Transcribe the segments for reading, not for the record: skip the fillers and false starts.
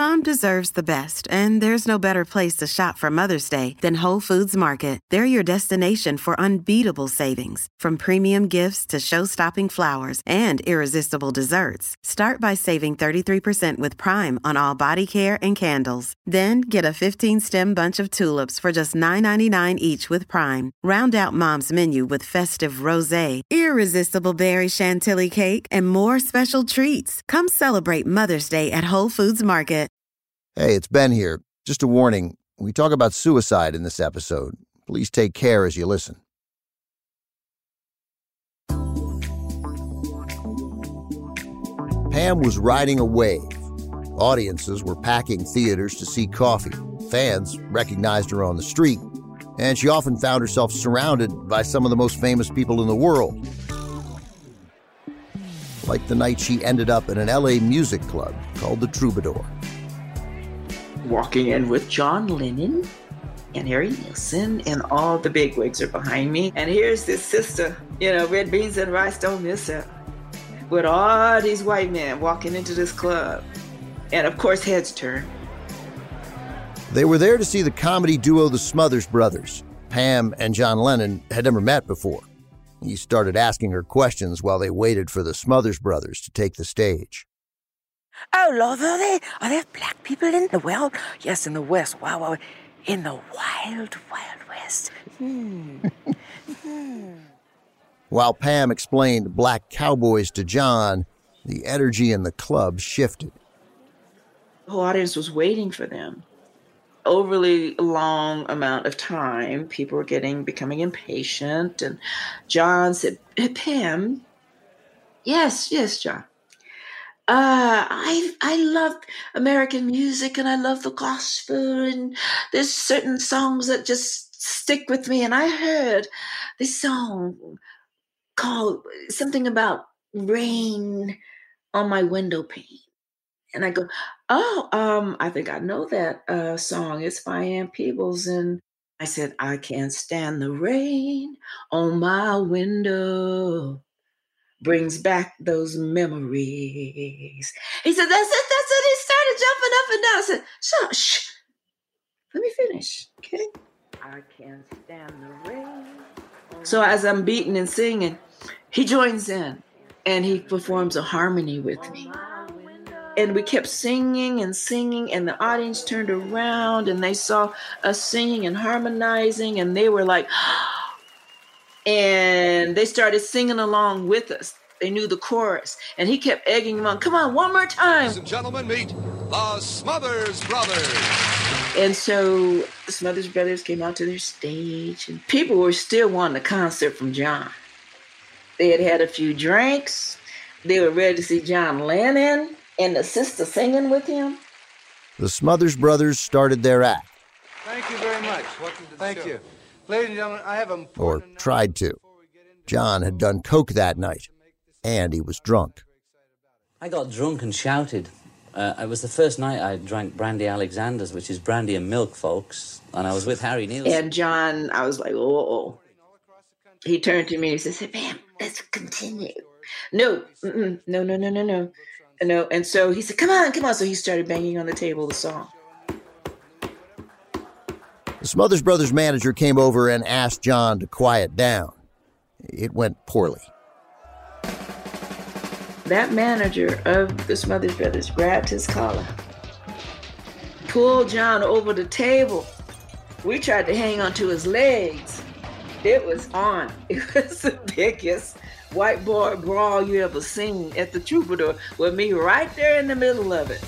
Mom deserves the best, and there's no better place to shop for Mother's Day than Whole Foods Market. They're your destination for unbeatable savings, from premium gifts to show-stopping flowers and irresistible desserts. Start by saving 33% with Prime on all body care and candles. Then get a 15-stem bunch of tulips for just $9.99 each with Prime. Round out Mom's menu with festive rosé, irresistible berry chantilly cake, and more special treats. Come celebrate Mother's Day at Whole Foods Market. Hey, it's Ben here. Just a warning, we talk about suicide in this episode. Please take care as you listen. Pam was riding a wave. Audiences were packing theaters to see Coffee. Fans recognized her on the street, and she often found herself surrounded by some of the most famous people in the world. Like the night she ended up in an LA music club called the Troubadour. Walking in with John Lennon and Harry Nilsson, and all the bigwigs are behind me. And here's this sister, red beans and rice, don't miss her, with all these white men walking into this club. And of course, heads turn. They were there to see the comedy duo The Smothers Brothers. Pam and John Lennon had never met before. He started asking her questions while they waited for the Smothers Brothers to take the stage. Oh, Lord, are there black people in the world? Yes, in the West. Wow. In the wild, wild West. While Pam explained Black Cowboys to John, the energy in the club shifted. The whole audience was waiting for them. Overly long amount of time. People were becoming impatient. And John said, Pam, yes, John. I love American music, and I love the gospel, and there's certain songs that just stick with me. And I heard this song called something about rain on my window pane. And I go, I think I know that song. It's by Ann Peebles. And I said, I can't stand the rain on my window. Brings back those memories. He said, that's it. He started jumping up and down. I said, shh. Let me finish, okay? I can't stand the rain. So as I'm beating and singing, he joins in and he performs a harmony with me. And we kept singing, and the audience turned around and they saw us singing and harmonizing, and they were like, and they started singing along with us. They knew the chorus, and he kept egging them on. Come on, one more time. Ladies and gentlemen, meet the Smothers Brothers. And so the Smothers Brothers came out to their stage, and people were still wanting a concert from John. They had had a few drinks. They were ready to see John Lennon and the sister singing with him. The Smothers Brothers started their act. Thank you very much. Welcome to the show. Thank you. Ladies and gentlemen, I have a... Or tried to. John had done coke that night, and he was drunk. I got drunk and shouted. It was the first night I drank Brandy Alexander's, which is brandy and milk, folks, and I was with Harry Nilsson. And John, I was like, oh. He turned to me and said, Pam, let's continue. No. And so he said, come on. So he started banging on the table the song. The Smothers Brothers manager came over and asked John to quiet down. It went poorly. That manager of the Smothers Brothers grabbed his collar, pulled John over the table. We tried to hang onto his legs. It was on. It was the biggest white boy brawl you ever seen at the Troubadour, with me right there in the middle of it.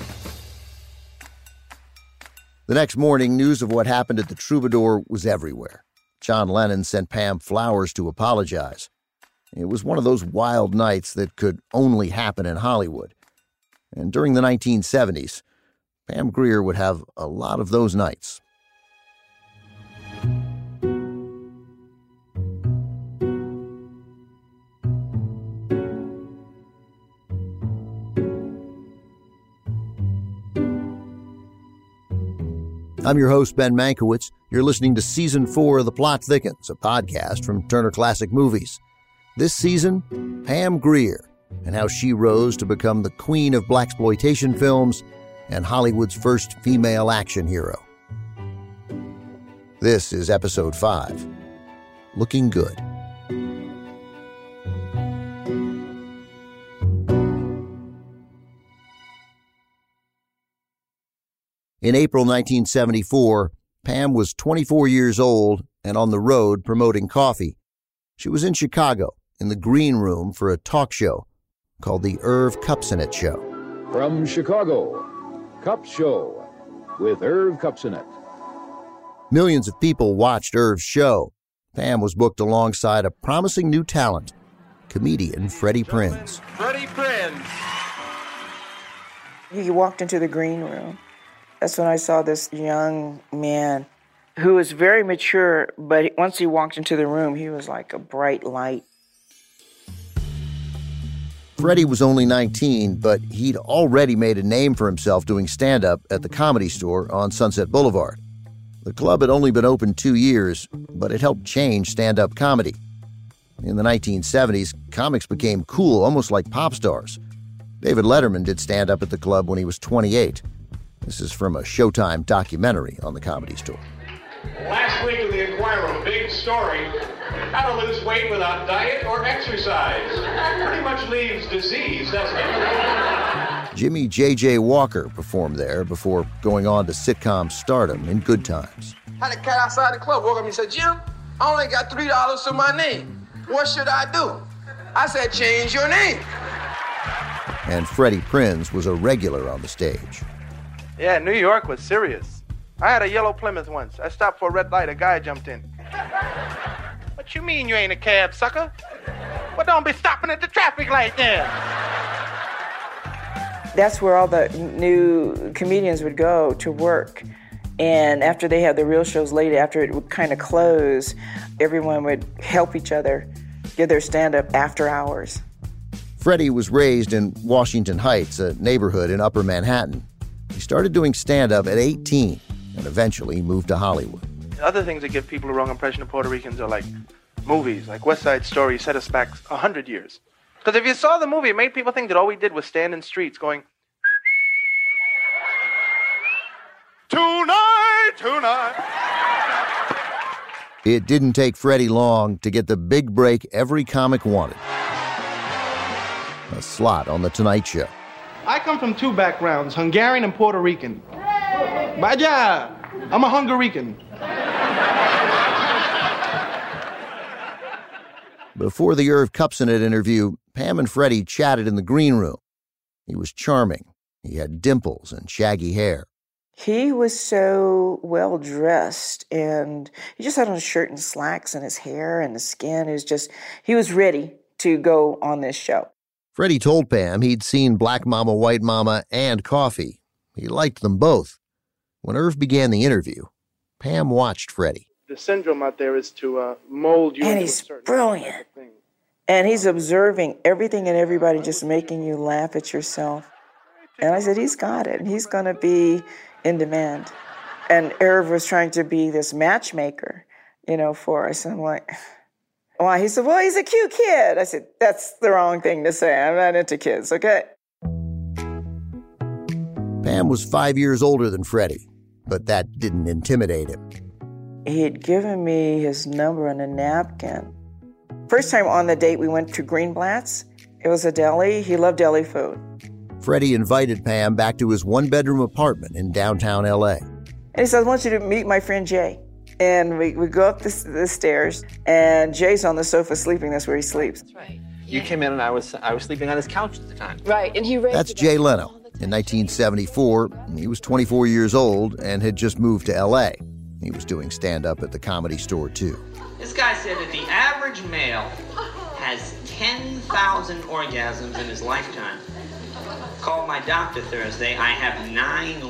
The next morning, news of what happened at the Troubadour was everywhere. John Lennon sent Pam flowers to apologize. It was one of those wild nights that could only happen in Hollywood. And during the 1970s, Pam Grier would have a lot of those nights. I'm your host, Ben Mankiewicz. You're listening to Season 4 of The Plot Thickens, a podcast from Turner Classic Movies. This season, Pam Grier, and how she rose to become the queen of blaxploitation films and Hollywood's first female action hero. This is Episode 5, Looking Good. In April 1974, Pam was 24 years old and on the road promoting coffee. She was in Chicago, in the green room for a talk show called the Irv Kupcinet Show. From Chicago, Cup Show with Irv Kupcinet. Millions of people watched Irv's show. Pam was booked alongside a promising new talent, comedian Freddie Prinze. Freddie Prinze. He walked into the green room. That's when I saw this young man who was very mature, but once he walked into the room, he was like a bright light. Freddie was only 19, but he'd already made a name for himself doing stand-up at the Comedy Store on Sunset Boulevard. The club had only been open 2 years, but it helped change stand-up comedy. In the 1970s, comics became cool, almost like pop stars. David Letterman did stand-up at the club when he was 28. This is from a Showtime documentary on the Comedy Store. Last week in the Enquirer, big story. How to lose weight without diet or exercise. Pretty much leaves disease, doesn't it? Jimmy J.J. Walker performed there before going on to sitcom stardom in Good Times. Had a cat outside the club woke up and said, "Jim, I only got $3 to my name. What should I do?" I said, "Change your name." And Freddie Prinze was a regular on the stage. Yeah, New York was serious. I had a yellow Plymouth once. I stopped for a red light. A guy jumped in. What you mean you ain't a cab, sucker? Well, don't be stopping at the traffic light then. That's where all the new comedians would go to work. And after they had the real shows late, after it would kind of close, everyone would help each other get their stand-up after hours. Freddie was raised in Washington Heights, a neighborhood in Upper Manhattan. He started doing stand-up at 18 and eventually moved to Hollywood. Other things that give people a wrong impression of Puerto Ricans are like movies, like West Side Story set us back 100 years. Because if you saw the movie, it made people think that all we did was stand in streets going, "Tonight, tonight." It didn't take Freddie long to get the big break every comic wanted. A slot on The Tonight Show. I come from two backgrounds, Hungarian and Puerto Rican. But yeah, I'm a Hungarican. Before the Irv Kupcinet interview, Pam and Freddie chatted in the green room. He was charming. He had dimples and shaggy hair. He was so well dressed, and he just had on a shirt and slacks, and his hair and his skin is just, he was ready to go on this show. Freddie told Pam he'd seen Black Mama, White Mama, and Coffee. He liked them both. When Irv began the interview, Pam watched Freddie. The syndrome out there is to mold you. And into he's a certain brilliant. thing. And he's observing everything and everybody, just making you laugh at yourself. And I said, he's got it. He's going to be in demand. And Irv was trying to be this matchmaker, for us. And I'm like, why? He said, well, he's a cute kid. I said, that's the wrong thing to say. I'm not into kids, okay? Pam was 5 years older than Freddie, but that didn't intimidate him. He had given me his number on a napkin. First time on the date, we went to Greenblatt's. It was a deli. He loved deli food. Freddie invited Pam back to his one-bedroom apartment in downtown L.A. And he said, I want you to meet my friend Jay. And we go up the stairs, and Jay's on the sofa sleeping. That's where he sleeps. That's right. You came in, and I was sleeping on his couch at the time. Right, and he raised That's Jay Leno. In 1974, he was 24 years old and had just moved to L.A. He was doing stand-up at the Comedy Store, too. This guy said that the average male has 10,000 orgasms in his lifetime. Called my doctor Thursday. I have 9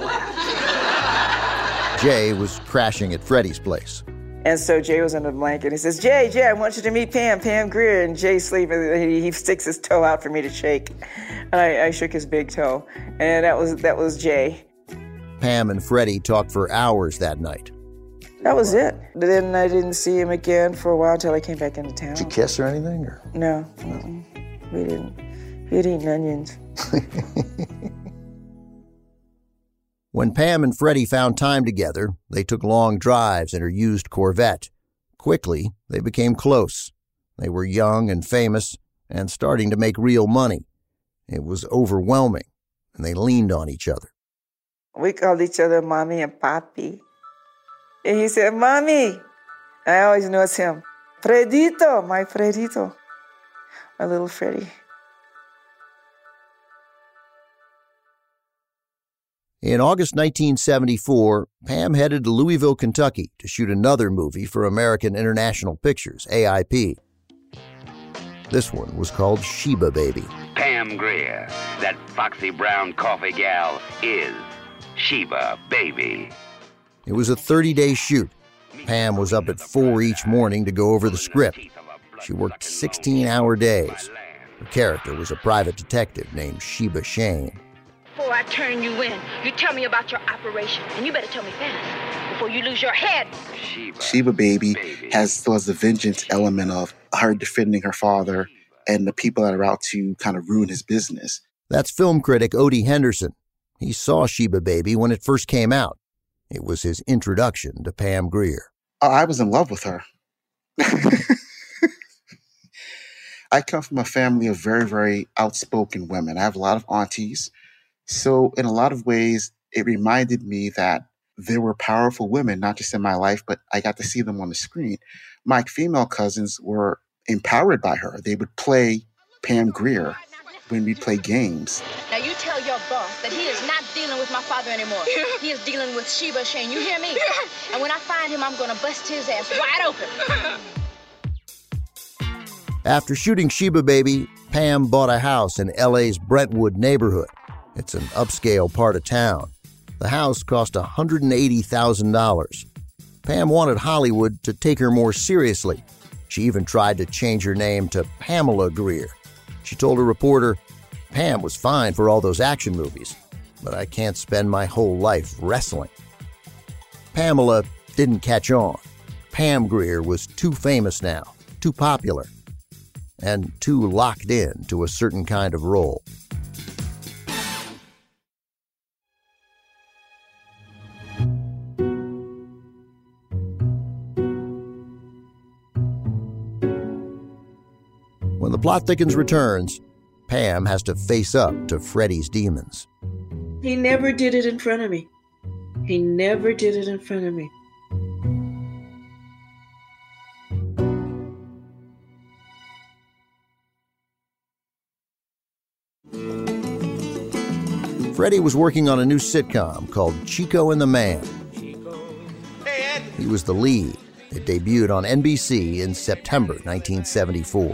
left. Jay was crashing at Freddie's place. And so Jay was in the blanket. He says, Jay, I want you to meet Pam Grier. And Jay's sleeping. He sticks his toe out for me to shake. And I shook his big toe. And that was Jay. Pam and Freddie talked for hours that night. That was it. Then I didn't see him again for a while until I came back into town. Did you kiss or anything? Or? No. We didn't. He had eaten onions. When Pam and Freddie found time together, they took long drives in her used Corvette. Quickly, they became close. They were young and famous and starting to make real money. It was overwhelming, and they leaned on each other. We called each other Mommy and Papi. And he said, Mommy. I always know it's him. Fredito, my Fredito. My little Freddie. In August 1974, Pam headed to Louisville, Kentucky to shoot another movie for American International Pictures, AIP. This one was called Sheba Baby. Pam Grier, that foxy brown coffee gal, is Sheba Baby. It was a 30-day shoot. Pam was up at 4 each morning to go over the script. She worked 16-hour days. Her character was a private detective named Sheba Shane. Before I turn you in, you tell me about your operation, and you better tell me fast before you lose your head. Sheba Baby has the vengeance element of her defending her father and the people that are out to kind of ruin his business. That's film critic Odie Henderson. He saw Sheba Baby when it first came out. It was his introduction to Pam Grier. I was in love with her. I come from a family of very, very outspoken women. I have a lot of aunties. So in a lot of ways, it reminded me that there were powerful women, not just in my life, but I got to see them on the screen. My female cousins were empowered by her. They would play Pam Grier when we play games. Now you tell your boss that he is not dealing with my father anymore. He is dealing with Sheba Shane. You hear me? And when I find him, I'm going to bust his ass wide open. After shooting Sheba Baby, Pam bought a house in LA's Brentwood neighborhood. It's an upscale part of town. The house cost $180,000. Pam wanted Hollywood to take her more seriously. She even tried to change her name to Pamela Grier. She told a reporter, Pam was fine for all those action movies, but I can't spend my whole life wrestling. Pamela didn't catch on. Pam Grier was too famous now, too popular, and too locked in to a certain kind of role. When the plot thickens returns, Pam has to face up to Freddie's demons. He never did it in front of me. He never did it in front of me. Freddie was working on a new sitcom called Chico and the Man. He was the lead. It debuted on NBC in September 1974.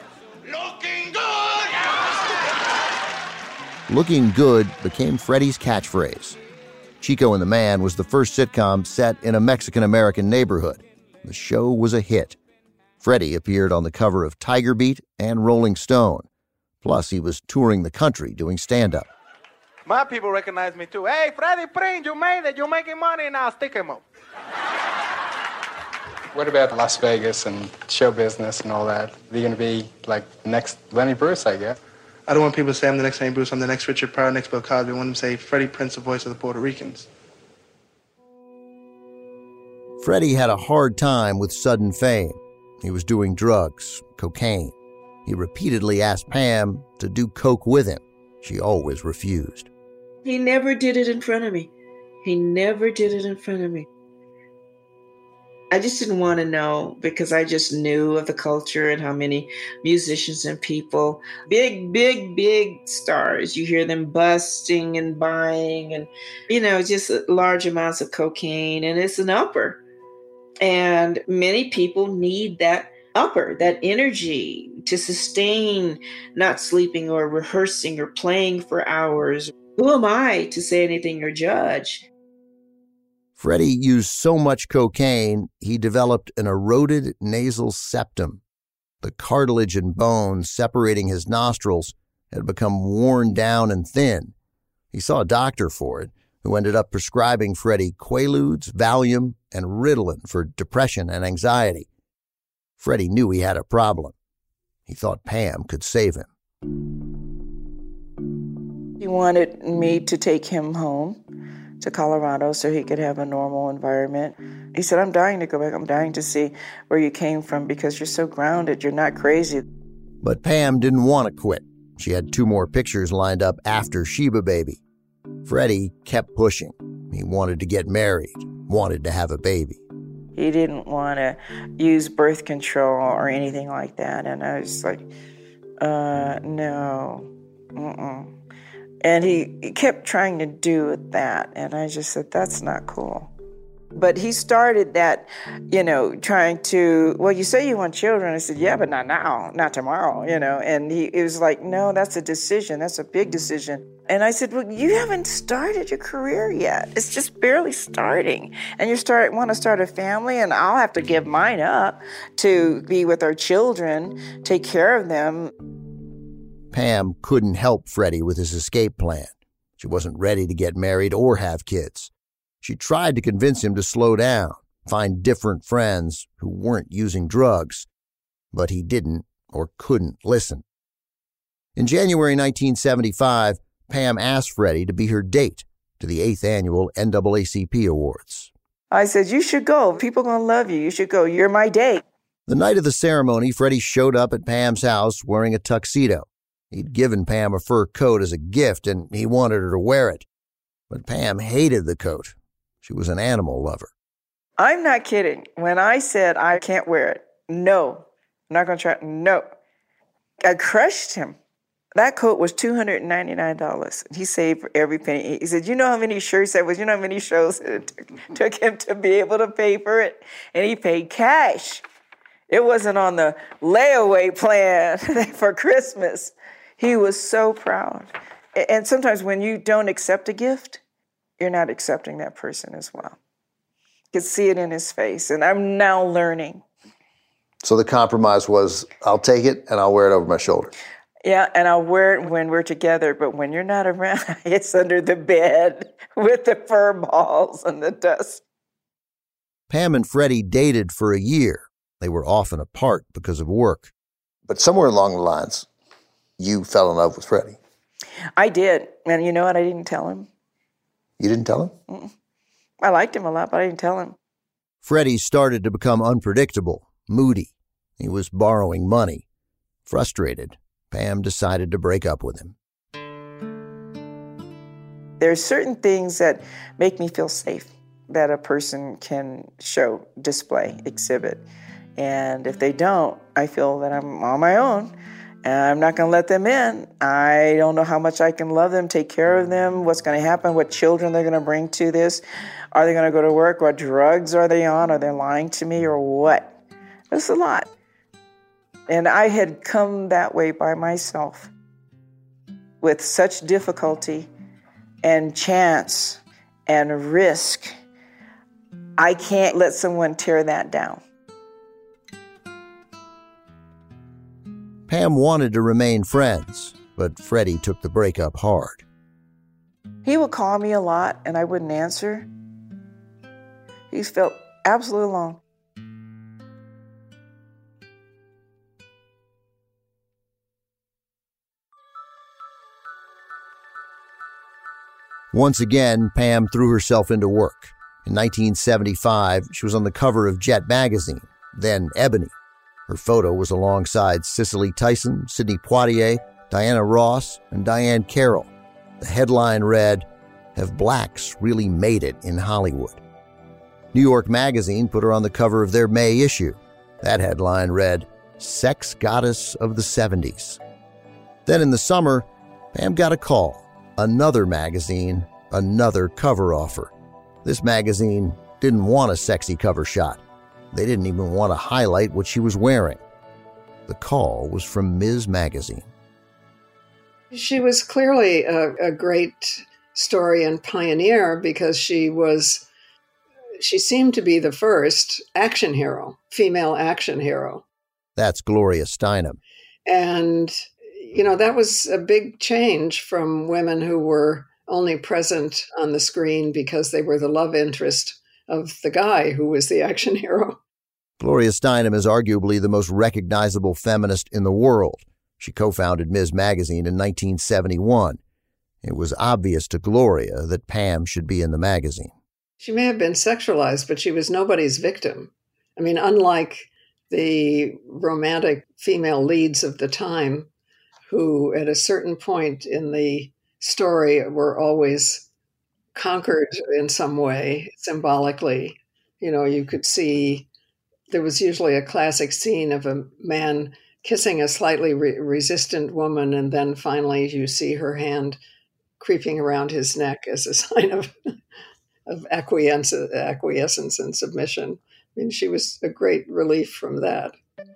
Looking good became Freddie's catchphrase. Chico and the Man was the first sitcom set in a Mexican-American neighborhood. The show was a hit. Freddie appeared on the cover of Tiger Beat and Rolling Stone. Plus, he was touring the country doing stand-up. My people recognize me too. Hey, Freddie Prinze, you made it. You're making money now. Stick him up. What about Las Vegas and show business and all that? Are you going to be like next Lenny Bruce, I guess? I don't want people to say I'm the next Lenny Bruce, I'm the next Richard Pryor, next Bill Cosby. I want them to say Freddie Prinze, the voice of the Puerto Ricans. Freddie had a hard time with sudden fame. He was doing drugs, cocaine. He repeatedly asked Pam to do coke with him. She always refused. He never did it in front of me. He never did it in front of me. I just didn't want to know because I just knew of the culture and how many musicians and people, big stars, you hear them busting and buying and, just large amounts of cocaine, and it's an upper. And many people need that upper, that energy to sustain not sleeping or rehearsing or playing for hours. Who am I to say anything or judge? Freddie used so much cocaine, he developed an eroded nasal septum. The cartilage and bone separating his nostrils had become worn down and thin. He saw a doctor for it, who ended up prescribing Freddie Quaaludes, Valium, and Ritalin for depression and anxiety. Freddie knew he had a problem. He thought Pam could save him. He wanted me to take him home to Colorado so he could have a normal environment. He said, I'm dying to go back. I'm dying to see where you came from because you're so grounded. You're not crazy. But Pam didn't want to quit. She had 2 more pictures lined up after Sheba Baby. Freddie kept pushing. He wanted to get married, wanted to have a baby. He didn't want to use birth control or anything like that. And I was like, no. And he kept trying to do that. And I just said, that's not cool. But he started that, trying to, well, you say you want children. I said, yeah, but not now, not tomorrow, And it was like, no, that's a decision. That's a big decision. And I said, well, you haven't started your career yet. It's just barely starting. And you want to start a family, and I'll have to give mine up to be with our children, take care of them. Pam couldn't help Freddie with his escape plan. She wasn't ready to get married or have kids. She tried to convince him to slow down, find different friends who weren't using drugs, but he didn't or couldn't listen. In January 1975, Pam asked Freddie to be her date to the 8th annual NAACP Awards. I said, you should go. People are going to love you. You should go. You're my date. The night of the ceremony, Freddie showed up at Pam's house wearing a tuxedo. He'd given Pam a fur coat as a gift, and he wanted her to wear it. But Pam hated the coat. She was an animal lover. I'm not kidding. When I said I can't wear it, no. I'm not going to try. No. I crushed him. That coat was $299. He saved for every penny. He said, you know how many shirts that was? You know how many shows it took him to be able to pay for it? And he paid cash. It wasn't on the layaway plan for Christmas. He was so proud. And sometimes when you don't accept a gift, you're not accepting that person as well. You could see it in his face, and I'm now learning. So the compromise was, I'll take it and I'll wear it over my shoulder. Yeah, and I'll wear it when we're together, but when you're not around, it's under the bed with the fur balls and the dust. Pam and Freddie dated for a year. They were often apart because of work. But somewhere along the lines, you fell in love with Freddie. I did. And you know what? I didn't tell him. You didn't tell him? Mm-mm. I liked him a lot, but I didn't tell him. Freddie started to become unpredictable, moody. He was borrowing money. Frustrated, Pam decided to break up with him. There's certain things that make me feel safe that a person can show, display, exhibit. And if they don't, I feel that I'm on my own. And I'm not going to let them in. I don't know how much I can love them, take care of them, what's going to happen, what children they're going to bring to this. Are they going to go to work? What drugs are they on? Are they lying to me or what? It's a lot. And I had come that way by myself with such difficulty and chance and risk. I can't let someone tear that down. Pam wanted to remain friends, but Freddie took the breakup hard. He would call me a lot, and I wouldn't answer. He felt absolutely alone. Once again, Pam threw herself into work. In 1975, she was on the cover of Jet magazine, then Ebony. Her photo was alongside Cicely Tyson, Sidney Poitier, Diana Ross, and Diane Carroll. The headline read, "Have Blacks Really Made It in Hollywood?" New York Magazine put her on the cover of their May issue. That headline read, "Sex Goddess of the 70s." Then in the summer, Pam got a call. Another magazine, another cover offer. This magazine didn't want a sexy cover shot. They didn't even want to highlight what she was wearing. The call was from Ms. Magazine. She was clearly a great story and pioneer because she seemed to be the first action hero, female action hero. That's Gloria Steinem. And, that was a big change from women who were only present on the screen because they were the love interest of the guy who was the action hero. Gloria Steinem is arguably the most recognizable feminist in the world. She co-founded Ms. Magazine in 1971. It was obvious to Gloria that Pam should be in the magazine. She may have been sexualized, but she was nobody's victim. I mean, unlike the romantic female leads of the time, who at a certain point in the story were always conquered in some way, symbolically. You know, you could see there was usually a classic scene of a man kissing a slightly resistant woman, and then finally you see her hand creeping around his neck as a sign of acquiescence and submission. I mean, she was a great relief from that.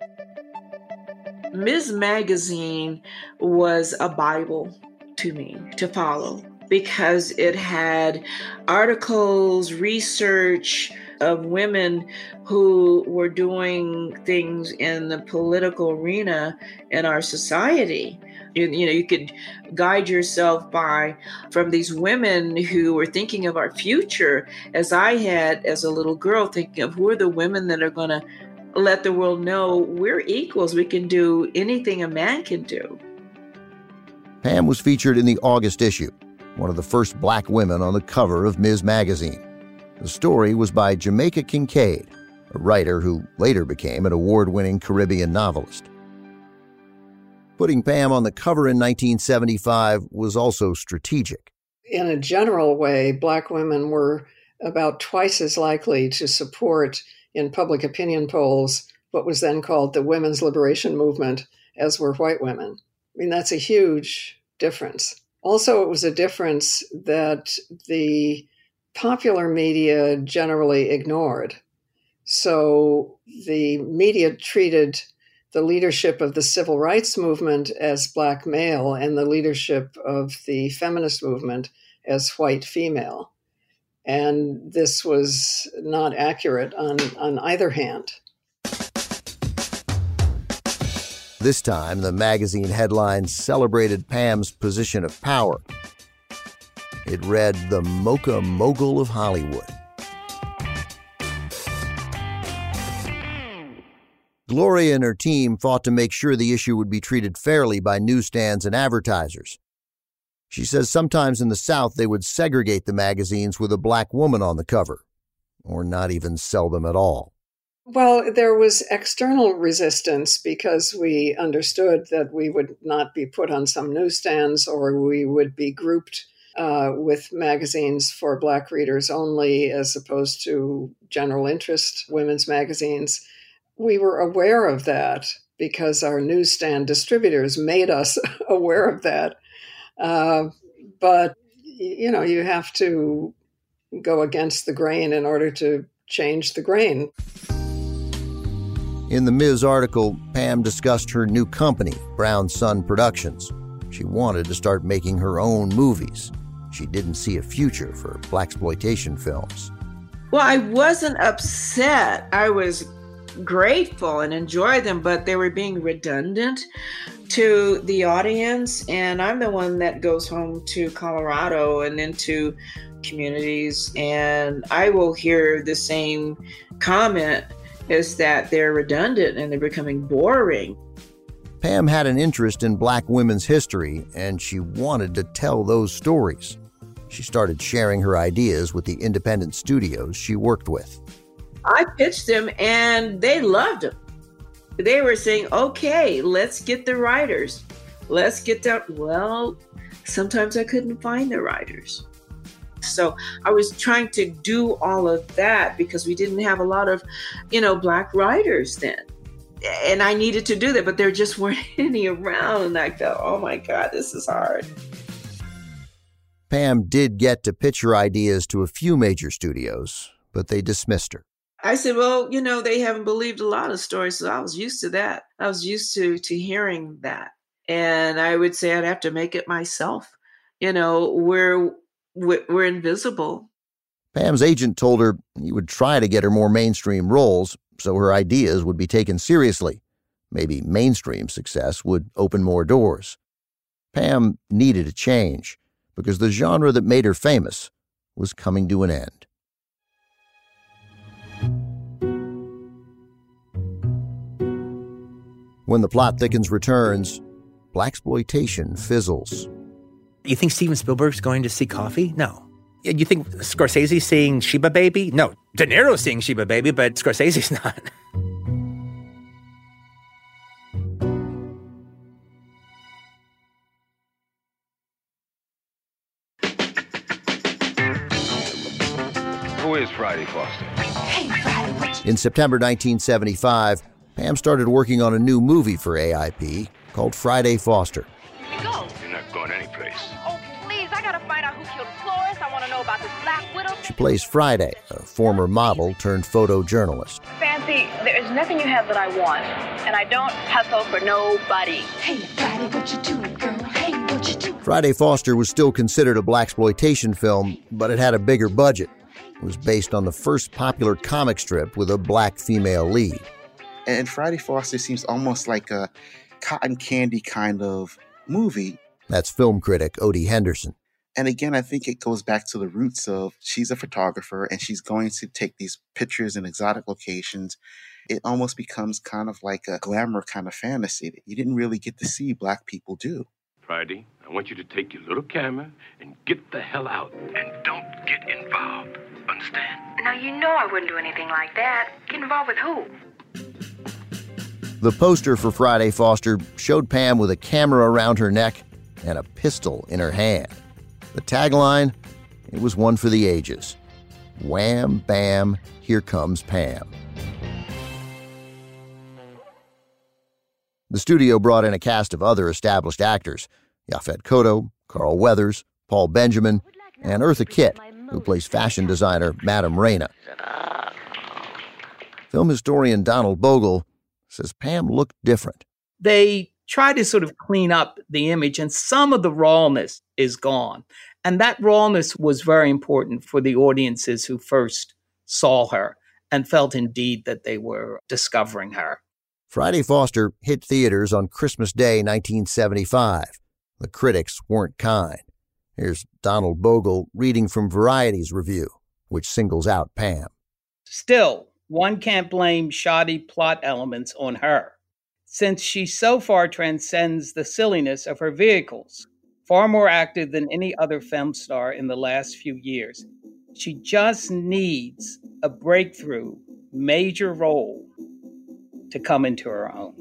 Ms. Magazine was a Bible to me to follow because it had articles, research of women who were doing things in the political arena in our society. You could guide yourself from these women who were thinking of our future, as I had as a little girl, thinking of who are the women that are going to let the world know we're equals. We can do anything a man can do. Pam was featured in the August issue, one of the first black women on the cover of Ms. Magazine. The story was by Jamaica Kincaid, a writer who later became an award-winning Caribbean novelist. Putting Pam on the cover in 1975 was also strategic. In a general way, black women were about twice as likely to support in public opinion polls what was then called the women's liberation movement as were white women. I mean, that's a huge difference. Also, it was a difference that the popular media generally ignored. So the media treated the leadership of the civil rights movement as black male and the leadership of the feminist movement as white female. And this was not accurate on either hand. This time, the magazine headlines celebrated Pam's position of power. It read, "The Mocha Mogul of Hollywood." Gloria and her team fought to make sure the issue would be treated fairly by newsstands and advertisers. She says sometimes in the South they would segregate the magazines with a black woman on the cover, or not even sell them at all. Well, there was external resistance because we understood that we would not be put on some newsstands, or we would be grouped with magazines for black readers only as opposed to general interest women's magazines. We were aware of that because our newsstand distributors made us aware of that. But, you have to go against the grain in order to change the grain. In the Ms. article, Pam discussed her new company, Brown Sun Productions. She wanted to start making her own movies. She didn't see a future for blaxploitation films. Well, I wasn't upset. I was grateful and enjoyed them, but they were being redundant to the audience. And I'm the one that goes home to Colorado and into communities, and I will hear the same comment, is that they're redundant and they're becoming boring. Pam had an interest in black women's history, and she wanted to tell those stories. She started sharing her ideas with the independent studios she worked with. I pitched them and they loved them. They were saying, okay, let's get the writers. Let's get that. Well, sometimes I couldn't find the writers. So I was trying to do all of that because we didn't have a lot of, black writers then. And I needed to do that, but there just weren't any around. And I felt, oh my God, this is hard. Pam did get to pitch her ideas to a few major studios, but they dismissed her. I said, well, they haven't believed a lot of stories, so I was used to that. I was used to hearing that. And I would say I'd have to make it myself. We're invisible. Pam's agent told her he would try to get her more mainstream roles so her ideas would be taken seriously. Maybe mainstream success would open more doors. Pam needed a change because the genre that made her famous was coming to an end. When The Plot Thickens returns, blaxploitation fizzles. You think Steven Spielberg's going to see Coffee? No. You think Scorsese's seeing Sheba Baby? No. De Niro's seeing Sheba Baby, but Scorsese's not. Who is Friday Foster? In September 1975, Pam started working on a new movie for AIP called Friday Foster. You're not going anyplace. Oh, please, I gotta find out who killed Flores. I want to know about this Black Widow. She plays Friday, a former model turned photojournalist. Fancy, there's nothing you have that I want, and I don't hustle for nobody. Hey, Friday, what you doing, girl? Hey, what you doing? Friday Foster was still considered a blaxploitation film, but it had a bigger budget. It was based on the first popular comic strip with a black female lead. And Friday Foster seems almost like a cotton candy kind of movie. That's film critic Odie Henderson. And again, I think it goes back to the roots of she's a photographer and she's going to take these pictures in exotic locations. It almost becomes kind of like a glamour kind of fantasy that you didn't really get to see black people do. Friday, I want you to take your little camera and get the hell out. And don't get involved. Understand? Now, you know I wouldn't do anything like that. Get involved with who? The poster for Friday Foster showed Pam with a camera around her neck and a pistol in her hand. The tagline, it was one for the ages. Wham, bam, here comes Pam. The studio brought in a cast of other established actors, Yaphet Kotto, Carl Weathers, Paul Benjamin, and Eartha Kitt, who plays fashion designer Madame Reina. Film historian Donald Bogle says Pam looked different. They try to sort of clean up the image, and some of the rawness is gone. And that rawness was very important for the audiences who first saw her and felt indeed that they were discovering her. Friday Foster hit theaters on Christmas Day 1975. The critics weren't kind. Here's Donald Bogle reading from Variety's review, which singles out Pam. Still, one can't blame shoddy plot elements on her, since she so far transcends the silliness of her vehicles, far more active than any other film star in the last few years. She just needs a breakthrough, major role to come into her own.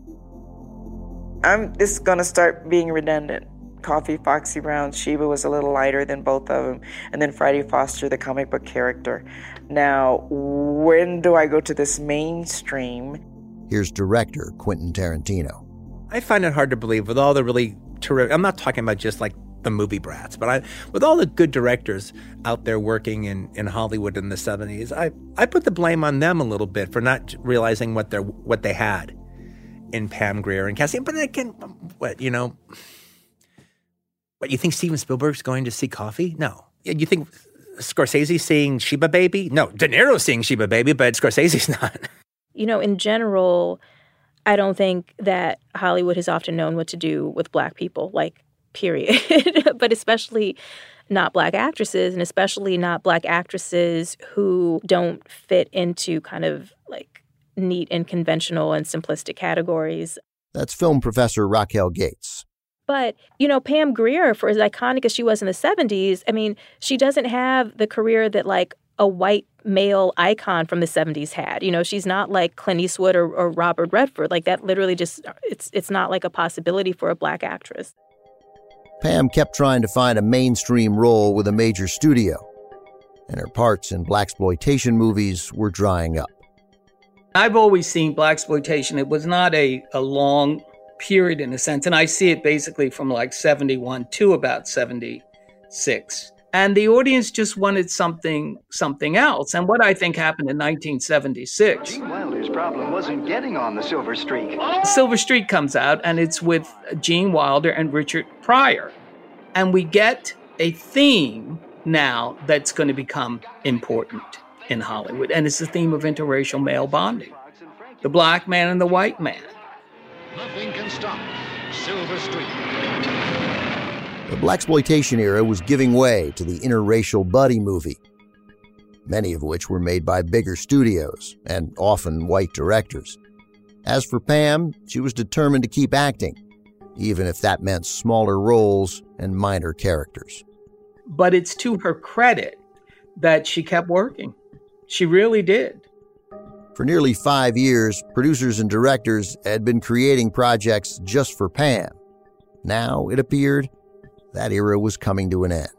I'm just going to start being redundant. Coffee, Foxy Brown, Sheba was a little lighter than both of them. And then Friday Foster, the comic book character. Now, when do I go to this mainstream? Here's director Quentin Tarantino. I find it hard to believe with all the really terrific, I'm not talking about just like the movie brats, but with all the good directors out there working in Hollywood in the 70s, I put the blame on them a little bit for not realizing what they had in Pam Grier and Cassie. But again, what you think Steven Spielberg's going to see Coffee? No. You think Scorsese's seeing Sheba Baby? No. De Niro's seeing Sheba Baby, but Scorsese's not. In general, I don't think that Hollywood has often known what to do with Black people, period. But especially not Black actresses, and especially not Black actresses who don't fit into kind of neat and conventional and simplistic categories. That's film professor Raquel Gates. But, Pam Grier, for as iconic as she was in the 70s, she doesn't have the career that a white male icon from the 70s had. She's not like Clint Eastwood or Robert Redford. That literally just, it's not a possibility for a Black actress. Pam kept trying to find a mainstream role with a major studio, and her parts in blaxploitation movies were drying up. I've always seen blaxploitation. It was not a long period in a sense, and I see it basically from 71 to about 76. And the audience just wanted something else. And what I think happened in 1976. Gene Wilder's problem wasn't getting on the Silver Streak. Silver Streak comes out, and it's with Gene Wilder and Richard Pryor. And we get a theme now that's going to become important in Hollywood. And it's the theme of interracial male bonding. The Black man and the white man. Nothing can stop Silver Streak. The blaxploitation era was giving way to the interracial buddy movie, many of which were made by bigger studios and often white directors. As for Pam, she was determined to keep acting, even if that meant smaller roles and minor characters. But it's to her credit that she kept working. She really did. For nearly 5 years, producers and directors had been creating projects just for Pam. Now, it appeared, that era was coming to an end.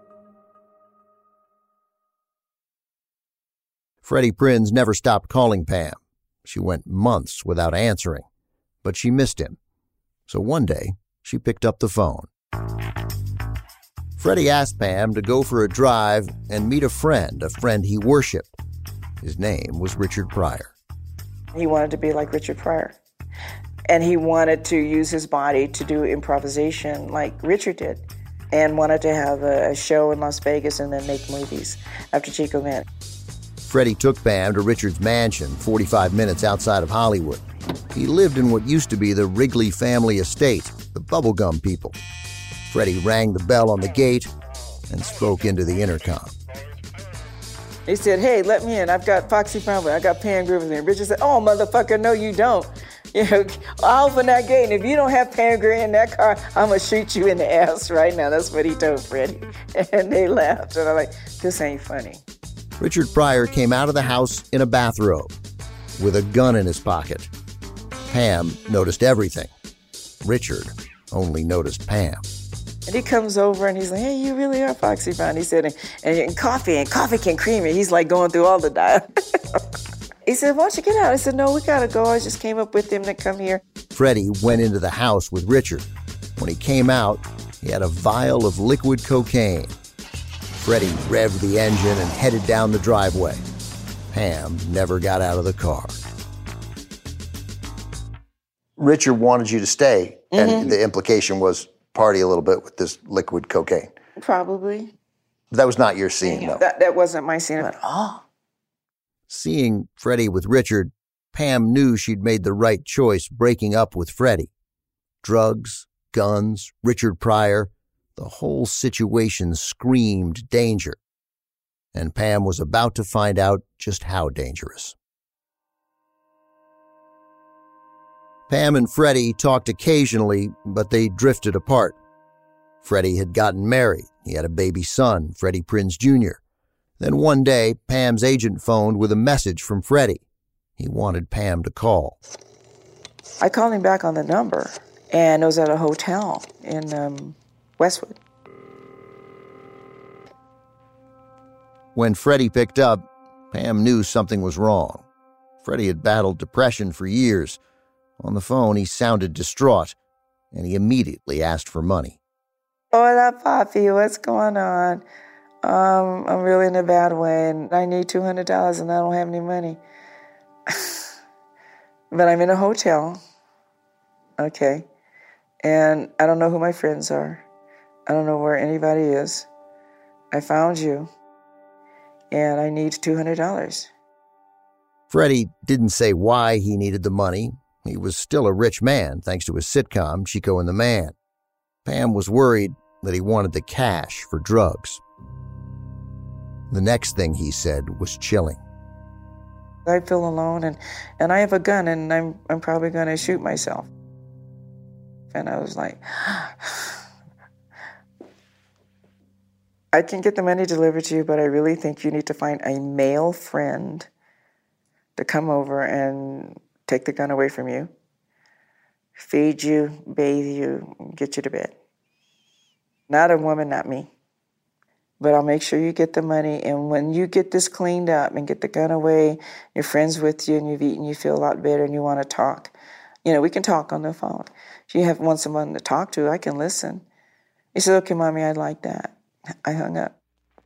Freddie Prinze never stopped calling Pam. She went months without answering, but she missed him. So one day, she picked up the phone. Freddie asked Pam to go for a drive and meet a friend he worshiped. His name was Richard Pryor. He wanted to be like Richard Pryor. And he wanted to use his body to do improvisation like Richard did. And wanted to have a show in Las Vegas and then make movies after Chico Man. Freddie took Pam to Richard's mansion, 45 minutes outside of Hollywood. He lived in what used to be the Wrigley family estate, the bubblegum people. Freddie rang the bell on the gate and spoke into the intercom. He said, "Hey, let me in. I've got Foxy Brown, I got Pam Grier here." Richard said, "Oh, motherfucker, no, you don't. You know, I'll open that gate, and if you don't have Pam Grier in that car, I'm going to shoot you in the ass right now." That's what he told Freddie. And they laughed. And I'm like, this ain't funny. Richard Pryor came out of the house in a bathrobe with a gun in his pocket. Pam noticed everything. Richard only noticed Pam. And he comes over and he's like, "Hey, you really are Foxy Brown." He said, and coffee can cream it. He's like going through all the dial. He said, "Why don't you get out?" I said, "No, we gotta go. I just came up with him to come here." Freddie went into the house with Richard. When he came out, he had a vial of liquid cocaine. Freddie revved the engine and headed down the driveway. Pam never got out of the car. Richard wanted you to stay, and the implication was party a little bit with this liquid cocaine. Probably. That was not your scene, though. That wasn't my scene at all. Seeing Freddie with Richard, Pam knew she'd made the right choice breaking up with Freddie. Drugs, guns, Richard Pryor, the whole situation screamed danger. And Pam was about to find out just how dangerous. Pam and Freddie talked occasionally, but they drifted apart. Freddie had gotten married. He had a baby son, Freddie Prinze Jr. Then one day, Pam's agent phoned with a message from Freddie. He wanted Pam to call. I called him back on the number, and it was at a hotel in Westwood. When Freddie picked up, Pam knew something was wrong. Freddie had battled depression for years. On the phone, he sounded distraught, and he immediately asked for money. "Hola, Papi, what's going on? I'm really in a bad way, and I need $200, and I don't have any money. But I'm in a hotel, okay, and I don't know who my friends are. I don't know where anybody is. I found you, and I need $200. Freddie didn't say why he needed the money. He was still a rich man, thanks to his sitcom, Chico and the Man. Pam was worried that he wanted the cash for drugs. The next thing he said was chilling. "I feel alone, and I have a gun, and I'm probably going to shoot myself." And I was like, "I can get the money delivered to you, but I really think you need to find a male friend to come over and take the gun away from you, feed you, bathe you, get you to bed. Not a woman, not me. But I'll make sure you get the money, and when you get this cleaned up and get the gun away, your friend's with you and you've eaten, you feel a lot better and you want to talk. We can talk on the phone. If you want someone to talk to, I can listen." He said, "Okay, Mommy, I'd like that." I hung up.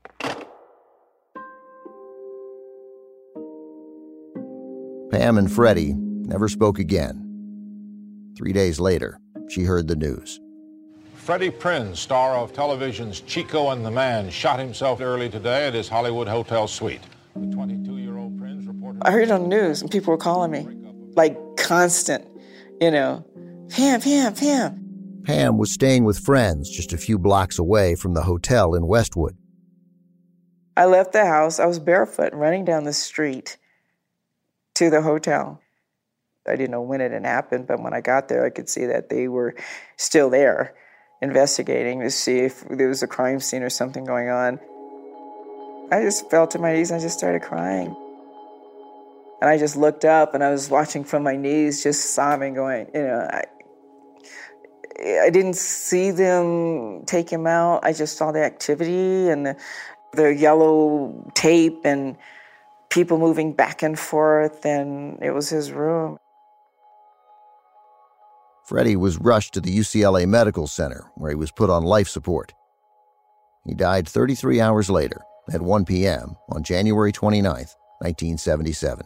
Pam and Freddie never spoke again. 3 days later, she heard the news. Freddie Prinze, star of television's Chico and the Man, shot himself early today at his Hollywood hotel suite. The 22-year-old Prinze reported... I heard it on the news, and people were calling me, like constant, Pam. Pam was staying with friends just a few blocks away from the hotel in Westwood. I left the house. I was barefoot running down the street to the hotel. I didn't know when it had happened, but when I got there, I could see that they were still there. investigating to see if there was a crime scene or something going on. I just fell to my knees and I just started crying. And I just looked up and I was watching from my knees, just sobbing, going, I didn't see them take him out. I just saw the activity and the yellow tape and people moving back and forth, and it was his room. Freddie was rushed to the UCLA Medical Center, where he was put on life support. He died 33 hours later, at 1 p.m. on January 29th, 1977.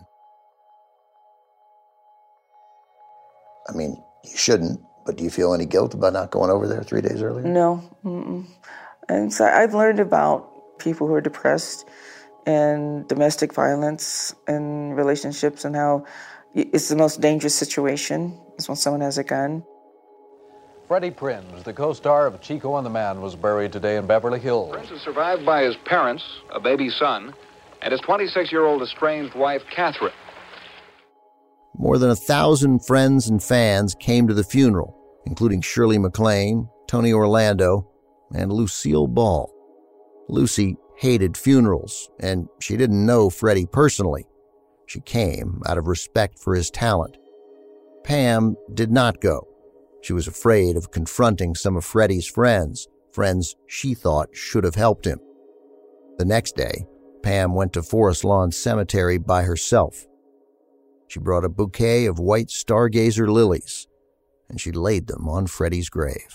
I mean, you shouldn't, but do you feel any guilt about not going over there 3 days earlier? No. Mm-mm. And so I've learned about people who are depressed and domestic violence and relationships and how it's the most dangerous situation is when someone has a gun. Freddie Prinze, the co-star of Chico and the Man, was buried today in Beverly Hills. Prinze is survived by his parents, a baby son, and his 26-year-old estranged wife, Catherine. More than 1,000 friends and fans came to the funeral, including Shirley MacLaine, Tony Orlando, and Lucille Ball. Lucy hated funerals, and she didn't know Freddie personally. She came out of respect for his talent. Pam did not go. She was afraid of confronting some of Freddie's friends she thought should have helped him. The next day, Pam went to Forest Lawn Cemetery by herself. She brought a bouquet of white stargazer lilies, and she laid them on Freddie's grave.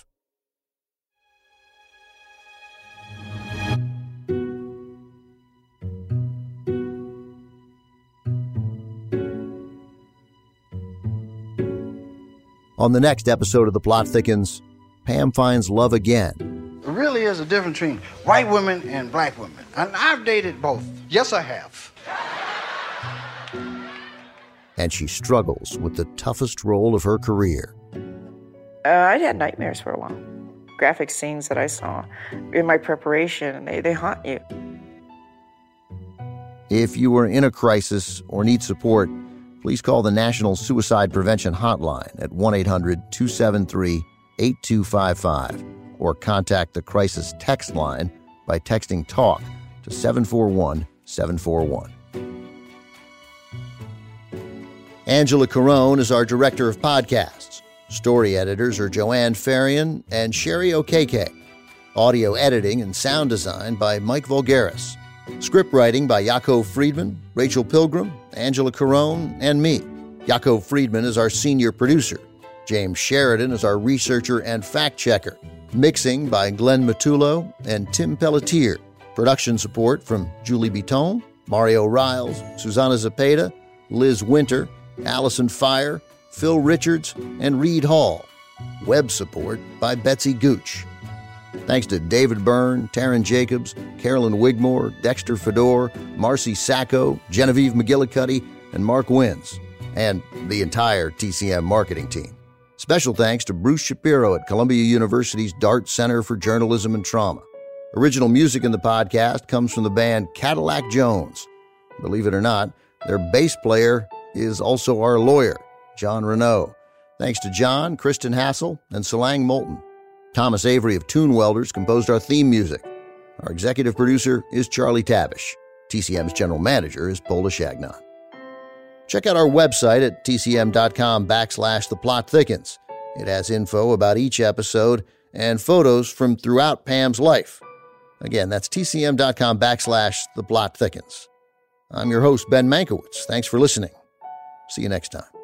On the next episode of The Plot Thickens, Pam finds love again. There really is a difference between white women and black women. And I've dated both. Yes, I have. And she struggles with the toughest role of her career. I'd had nightmares for a while. Graphic scenes that I saw in my preparation, they haunt you. If you are in a crisis or need support, please call the National Suicide Prevention Hotline at 1-800-273-8255 or contact the crisis text line by texting TALK to 741-741. Angela Carone is our director of podcasts. Story editors are Joanne Farian and Sherry Okeke. Audio editing and sound design by Mike Vulgaris. Script writing by Yaakov Friedman, Rachel Pilgrim, Angela Carone, and me. Yaakov Friedman is our senior producer. James Sheridan is our researcher and fact-checker. Mixing by Glenn Matullo and Tim Pelletier. Production support from Julie Biton, Mario Riles, Susanna Zepeda, Liz Winter, Allison Fire, Phil Richards, and Reed Hall. Web support by Betsy Gooch. Thanks to David Byrne, Taryn Jacobs, Carolyn Wigmore, Dexter Fedor, Marcy Sacco, Genevieve McGillicuddy, and Mark Wins, and the entire TCM marketing team. Special thanks to Bruce Shapiro at Columbia University's Dart Center for Journalism and Trauma. Original music in the podcast comes from the band Cadillac Jones. Believe it or not, their bass player is also our lawyer, John Renaud. Thanks to John, Kristen Hassel, and Solang Moulton. Thomas Avery of Tune Welders composed our theme music. Our executive producer is Charlie Tavish. TCM's general manager is Paula Shagnon. Check out our website at tcm.com/The Plot Thickens. It has info about each episode and photos from throughout Pam's life. Again, that's tcm.com/The Plot Thickens. I'm your host, Ben Mankiewicz. Thanks for listening. See you next time.